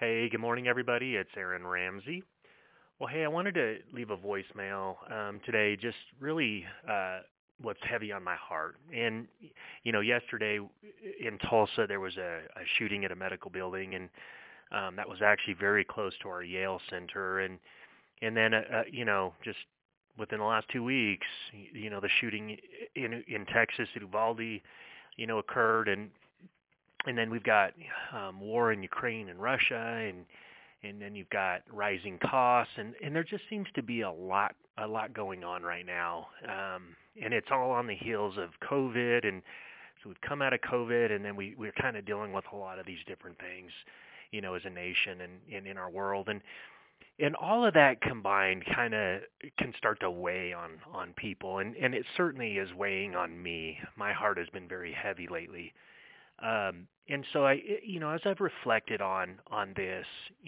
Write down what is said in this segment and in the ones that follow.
Hey, good morning, everybody. It's Aaron Ramsey. Well, hey, I wanted to leave a voicemail today, just really what's heavy on my heart. And, yesterday in Tulsa, there was a shooting at a medical building, and that was actually very close to our Yale Center. And then, just within the last 2 weeks, the shooting in Texas at Uvalde, occurred, and then we've got war in Ukraine and Russia, and then you've got rising costs, and there just seems to be a lot going on right now, and it's all on the heels of COVID, and so we've come out of COVID, and then we're kind of dealing with a lot of these different things, as a nation and in our world, and all of that combined kind of can start to weigh on people, and it certainly is weighing on me. My heart has been very heavy lately. And so as I've reflected on this,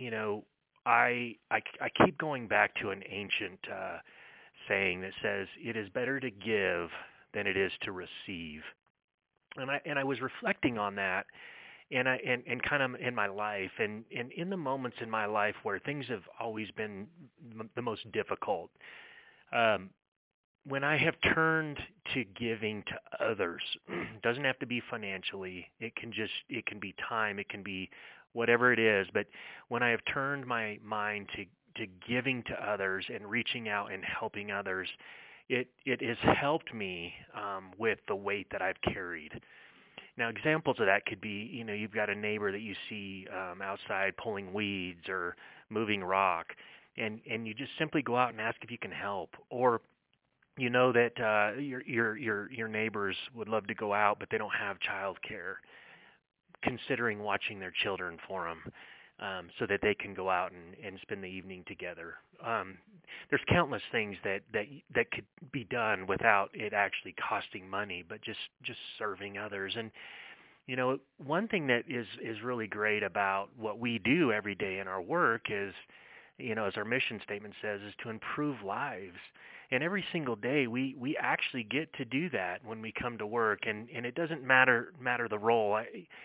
I keep going back to an ancient saying that says it is better to give than it is to receive. And I was reflecting on that, and kind of in my life, and in the moments in my life where things have always been the most difficult. Um, when I have turned to giving to others, doesn't have to be financially. It can be time, it can be whatever it is. But when I have turned my mind to giving to others and reaching out and helping others, it has helped me with the weight that I've carried. Now, examples of that could be, you've got a neighbor that you see outside pulling weeds or moving rock, and you just simply go out and ask if you can help, or you know that your neighbors would love to go out, but they don't have child care, considering watching their children for them, so that they can go out and spend the evening together. There's countless things that could be done without it actually costing money, but just serving others. And one thing that is really great about what we do every day in our work is, as our mission statement says, is to improve lives. And every single day we actually get to do that when we come to work, and it doesn't matter the role.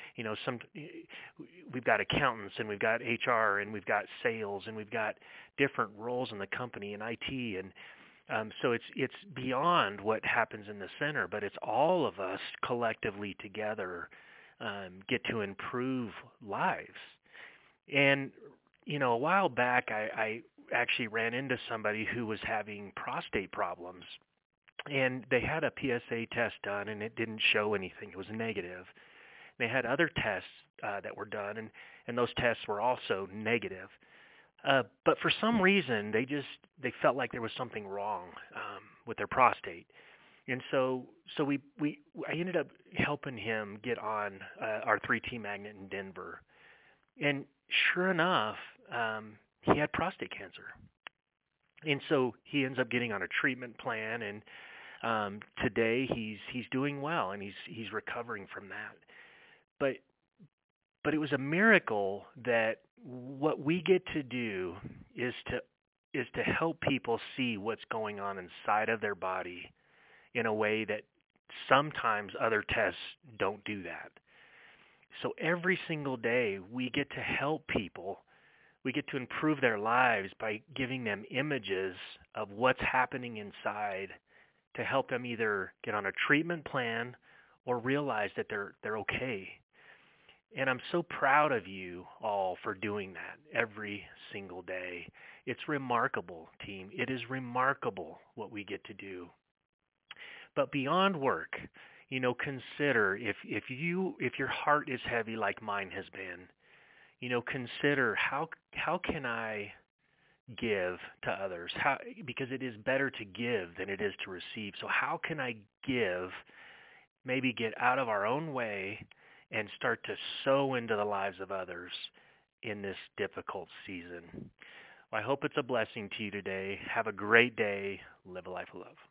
We've got accountants, and we've got HR, and we've got sales, and we've got different roles in the company in IT, and so it's beyond what happens in the center, but it's all of us collectively together get to improve lives. And a while back, I actually ran into somebody who was having prostate problems, and they had a PSA test done, and it didn't show anything. It was negative. They had other tests that were done, and those tests were also negative. But for some reason, they felt like there was something wrong with their prostate, and so I ended up helping him get on our 3T magnet in Denver, and sure enough, he had prostate cancer. And so he ends up getting on a treatment plan, and today he's doing well, and he's recovering from that. But it was a miracle that what we get to do is to help people see what's going on inside of their body in a way that sometimes other tests don't do that. So every single day we get to help people. We get to improve their lives by giving them images of what's happening inside to help them either get on a treatment plan or realize that they're okay. And I'm so proud of you all for doing that every single day. It's remarkable, team. It is remarkable what we get to do. But beyond work, consider if your heart is heavy like mine has been, consider how can I give to others? Because it is better to give than it is to receive. So how can I give, maybe get out of our own way and start to sow into the lives of others in this difficult season? Well, I hope it's a blessing to you today. Have a great day. Live a life of love.